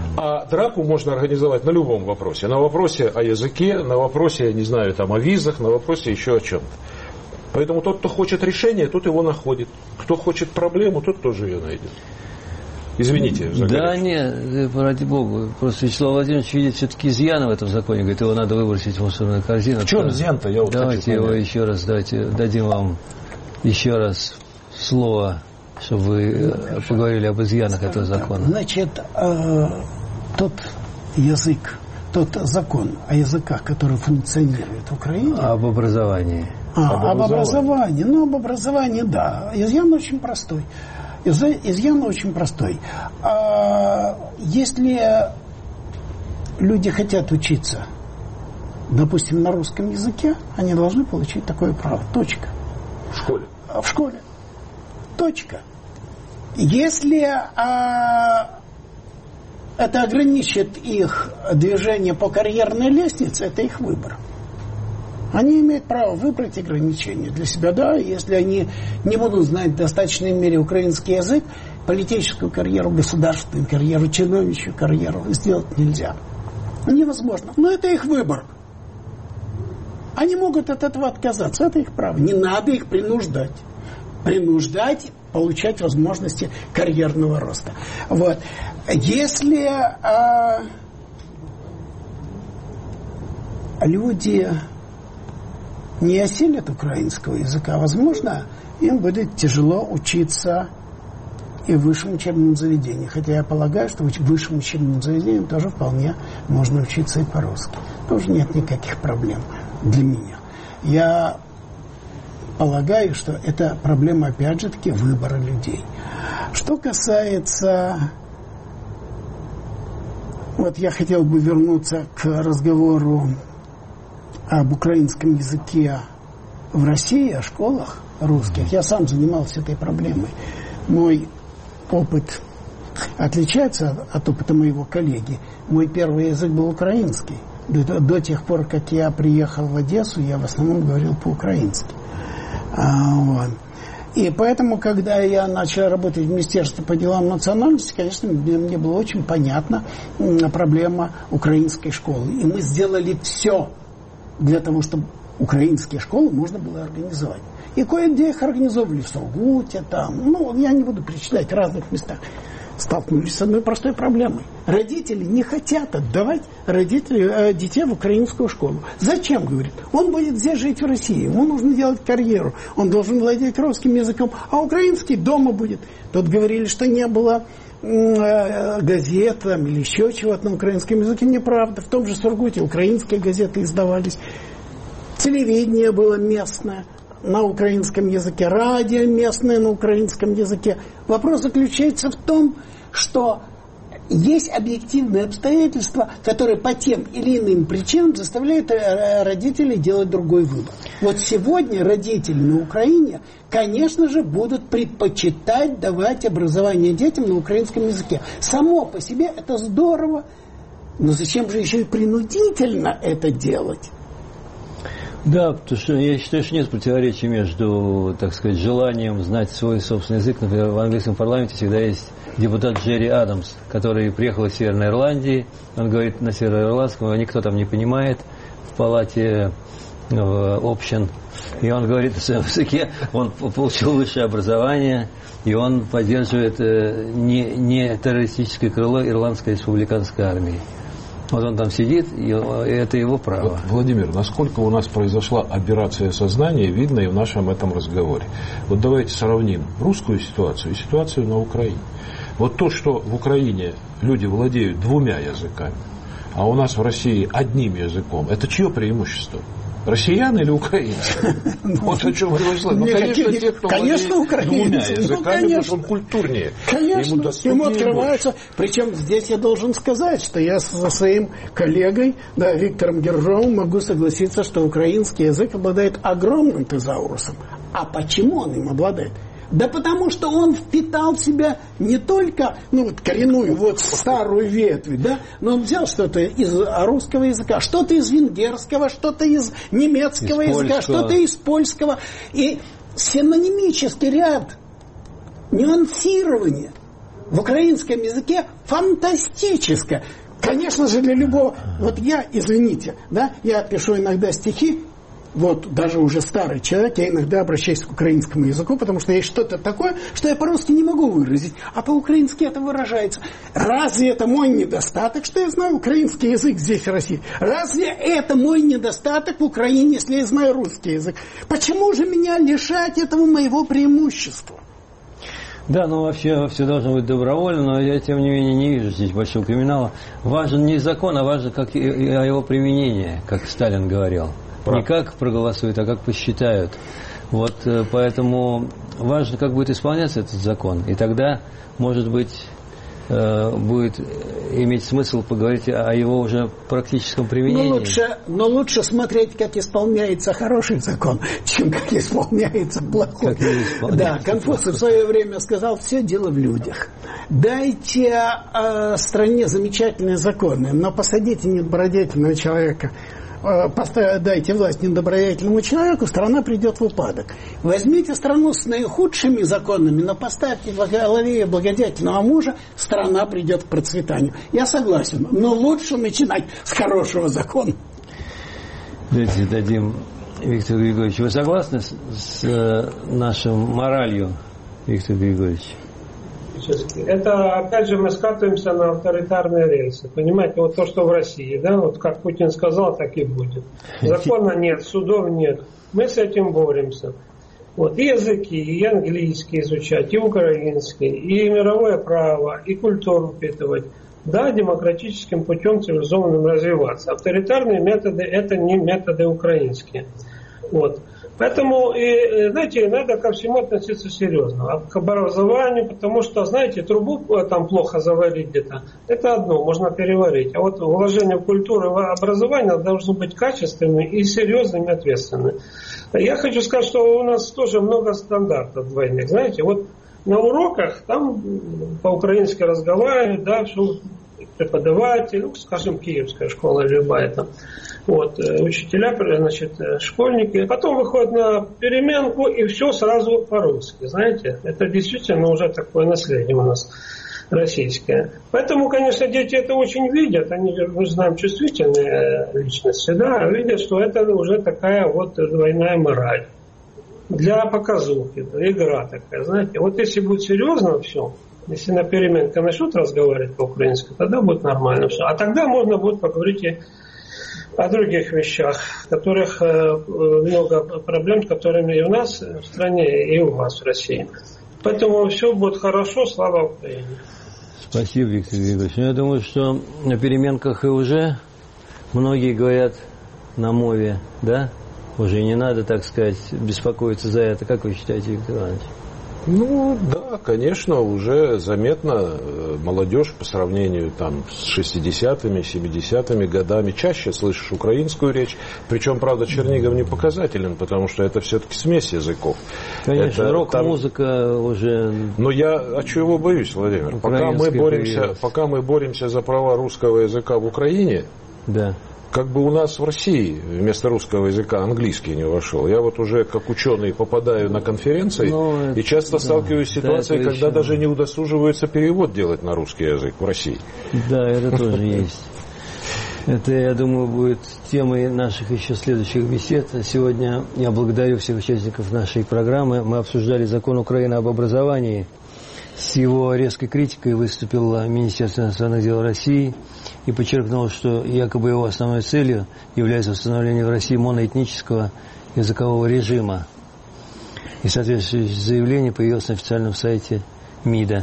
А драку можно организовать на любом вопросе. На вопросе о языке, на вопросе, я не знаю, там, о визах, на вопросе еще о чем-то. Поэтому тот, кто хочет решения, тот его находит. Кто хочет проблему, тот тоже ее найдет. Извините. Да нет, ради бога. Просто Вячеслав Владимирович видит все-таки изъяны в этом законе. Говорит, его надо выбросить в мусорную корзину. В чем изъян-то? Я вот давайте его еще раз, давайте дадим вам еще раз слово, чтобы вы поговорили об изъянах этого закона. Значит, тот язык, тот закон о языках, который функционирует в Украине. Об образовании. А, об образовании. Ну, об образовании, да. Изъян очень простой. Изъян очень простой. А если люди хотят учиться, допустим, на русском языке, они должны получить такое право. Точка. В школе? В школе. Точка. Если а, это ограничит их движение по карьерной лестнице, это их выбор. Они имеют право выбрать ограничения для себя, да, если они не будут знать в достаточной мере украинский язык, политическую карьеру, государственную карьеру, чиновничью карьеру сделать нельзя. Невозможно. Но это их выбор. Они могут от этого отказаться, это их право. Не надо их принуждать. Принуждать, получать возможности карьерного роста. Вот. Если а, люди не осилят украинского языка, возможно, им будет тяжело учиться и в высшем учебном заведении. Хотя я полагаю, что в высшем учебном заведении тоже вполне можно учиться и по-русски. Тоже нет никаких проблем для меня. Я полагаю, что это проблема, опять же таки, выбора людей. Что касается... Вот я хотел бы вернуться к разговору об украинском языке в России, о школах русских. Я сам занимался этой проблемой. Мой опыт отличается от, от опыта моего коллеги. Мой первый язык был украинский. До, до тех пор, как я приехал в Одессу, я в основном говорил по-украински. А, вот. И поэтому, когда я начал работать в Министерстве по делам национальности, конечно, мне, мне была очень понятна проблема украинской школы. И мы сделали все для того, чтобы украинские школы можно было организовать. И кое-где их организовывали в Сургуте, там, ну, я не буду перечислять, в разных местах. Столкнулись с одной простой проблемой. Родители не хотят отдавать родителей, э, детей в украинскую школу. Зачем, говорит? Он будет здесь жить в России, ему нужно делать карьеру, он должен владеть русским языком, а украинский дома будет. Тут говорили, что не было э, газет там, или еще чего-то на украинском языке. Неправда. В том же Сургуте украинские газеты издавались. Телевидение было местное на украинском языке, радио местное на украинском языке. Вопрос заключается в том, что есть объективные обстоятельства, которые по тем или иным причинам заставляют родителей делать другой выбор. Вот сегодня родители на Украине, конечно же, будут предпочитать давать образование детям на украинском языке. Само по себе это здорово, но зачем же еще и принудительно это делать? Да, потому что я считаю, что нет противоречия между, так сказать, желанием знать свой собственный язык. Например, в английском парламенте всегда есть депутат Джерри Адамс, который приехал из Северной Ирландии. Он говорит на североирландском, его никто там не понимает в палате в общин. И он говорит на своем языке, он получил высшее образование, и он поддерживает не, не террористическое крыло Ирландской республиканской армии. Вот он там сидит, и это его право. Вот, Владимир, насколько у нас произошла аберрация сознания, видно и в нашем этом разговоре. Вот давайте сравним русскую ситуацию и ситуацию на Украине. Вот то, что в Украине люди владеют двумя языками, а у нас в России одним языком, это чье преимущество? Россиян или украинцы? Вот о чем речь шла. Ну, конечно, те, кто конечно, владеет двумя языками, потому что он культурнее. Конечно, ему открываются. Причем здесь я должен сказать, что я со своим коллегой, да, Виктором Гержовым, могу согласиться, что украинский язык обладает огромным тезаурусом. А почему он им обладает? Да потому что он впитал в себя не только, ну, вот коренную, вот старую ветвь, да, но он взял что-то из русского языка, что-то из венгерского, что-то из немецкого из языка, что-то из польского. И синонимический ряд, нюансирование в украинском языке фантастическое. Конечно же, для любого... Вот я, извините, да, я пишу иногда стихи, вот даже уже старый человек, я иногда обращаюсь к украинскому языку, потому что есть что-то такое, что я по-русски не могу выразить, а по-украински это выражается. Разве это мой недостаток, что я знаю украинский язык здесь, в России? Разве это мой недостаток в Украине, если я знаю русский язык? Почему же меня лишать этого моего преимущества? Да, ну вообще все должно быть добровольно, но я, тем не менее, не вижу здесь большого криминала. Важен не закон, а важно как и, и его применение, как Сталин говорил. Не как проголосуют, а как посчитают. Вот поэтому важно, как будет исполняться этот закон. И тогда, может быть, будет иметь смысл поговорить о его уже практическом применении. Но лучше, но лучше смотреть, как исполняется хороший закон, чем как исполняется плохой. Как исполняется да, Конфуций в свое время сказал, все дело в людях. Дайте э, стране замечательные законы, но посадите недобродетельного человека, дайте власть недобродетельному человеку, страна придет в упадок. Возьмите страну с наихудшими законами, но поставьте во главе благодетельного мужа, страна придет к процветанию. Я согласен, но лучше начинать с хорошего закона. Давайте дадим Виктору Григорьевичу. Вы согласны с, с нашим моралью, Виктор Григорьевич? Это, опять же, мы скатываемся на авторитарные рельсы. Понимаете, вот то, что в России, да, вот как Путин сказал, так и будет. Закона нет, судов нет. Мы с этим боремся. Вот, и языки, и английский изучать, и украинский, и мировое право, и культуру впитывать. Да, демократическим путем цивилизованным развиваться. Авторитарные методы – это не методы украинские. Вот. Поэтому, и, знаете, надо ко всему относиться серьезно. А к образованию, потому что, знаете, трубу там плохо заварить где-то, это одно, можно переварить. А вот вложение в культуру и в образование должно быть качественными и серьезными, и ответственными. Я хочу сказать, что у нас тоже много стандартов двойных. Знаете, вот на уроках там по-украински разговаривают, да, что преподаватель, ну, скажем, киевская школа любая там. Вот, учителя, значит, школьники, потом выходят на переменку и все сразу по-русски, знаете, это действительно уже такое наследие у нас российское. Поэтому, конечно, дети это очень видят, они, мы знаем, чувствительные личности, да, видят, что это уже такая вот двойная мораль для показухи, игра такая, знаете, вот если будет серьезно все, если на переменке начнут разговаривать по-украински, тогда будет нормально все, а тогда можно будет поговорить и о других вещах, которых э, много проблем, с которыми и у нас в стране, и у вас в России. Поэтому все будет хорошо, слава Украине. Спасибо, Виктор Григорьевич. Я думаю, что на переменках и уже многие говорят на мове, да? Уже не надо, так сказать, беспокоиться за это. Как вы считаете, Виктор Иванович? Ну, да, конечно, уже заметно молодежь по сравнению там, с шестидесятыми, семидесятыми годами чаще слышишь украинскую речь. Причем, правда, Чернигов не показателен, потому что это все-таки смесь языков. Конечно, это, рок-музыка там... уже... Но я от чего боюсь, Владимир? Пока мы, боремся, пока мы боремся за права русского языка в Украине... Да. Как бы у нас в России вместо русского языка английский не вошел. Я вот уже как ученый попадаю на конференции Но и часто это, сталкиваюсь с ситуацией, да, когда еще... даже не удосуживается перевод делать на русский язык в России. Да, это тоже есть. Это, я думаю, будет темой наших еще следующих бесед. Сегодня я благодарю всех участников нашей программы. Мы обсуждали закон Украины об образовании. С его резкой критикой выступило Министерство иностранных дел России и подчеркнуло, что якобы его основной целью является установление в России моноэтнического языкового режима. И соответствующее заявление появилось на официальном сайте МИДа.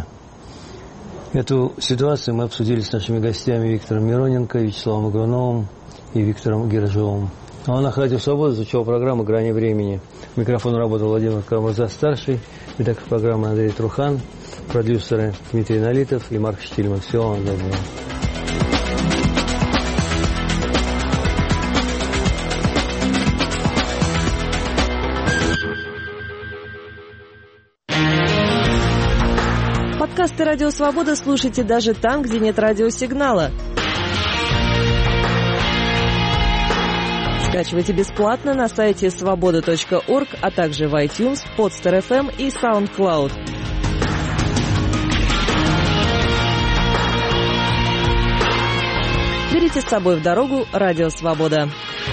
Эту ситуацию мы обсудили с нашими гостями Виктором Мироненко, Вячеславом Игуновым и Виктором Гержовым. А на Радио Свобода звучала программа «Грани времени». Микрофон работал Владимир Карамурза-старший, редактор программы Андрей Трухан, продюсеры Дмитрий Налитов и Марк Штильман. Всего вам доброго. Подкасты «Радио Свобода» слушайте даже там, где нет радиосигнала. Скачивайте бесплатно на сайте свобода точка орг, а также в iTunes, Podster эф эм и SoundCloud. Берите с собой в дорогу Радио Свобода.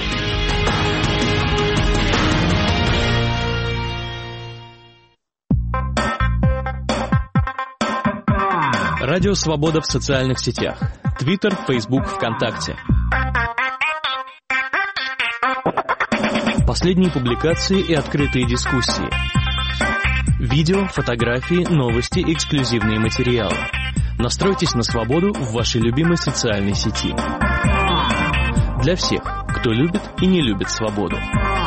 Радио Свобода в социальных сетях. Твиттер, Фейсбук, ВКонтакте. Последние публикации и открытые дискуссии. Видео, фотографии, новости, эксклюзивные материалы. Настройтесь на свободу в вашей любимой социальной сети. Для всех, кто любит и не любит свободу.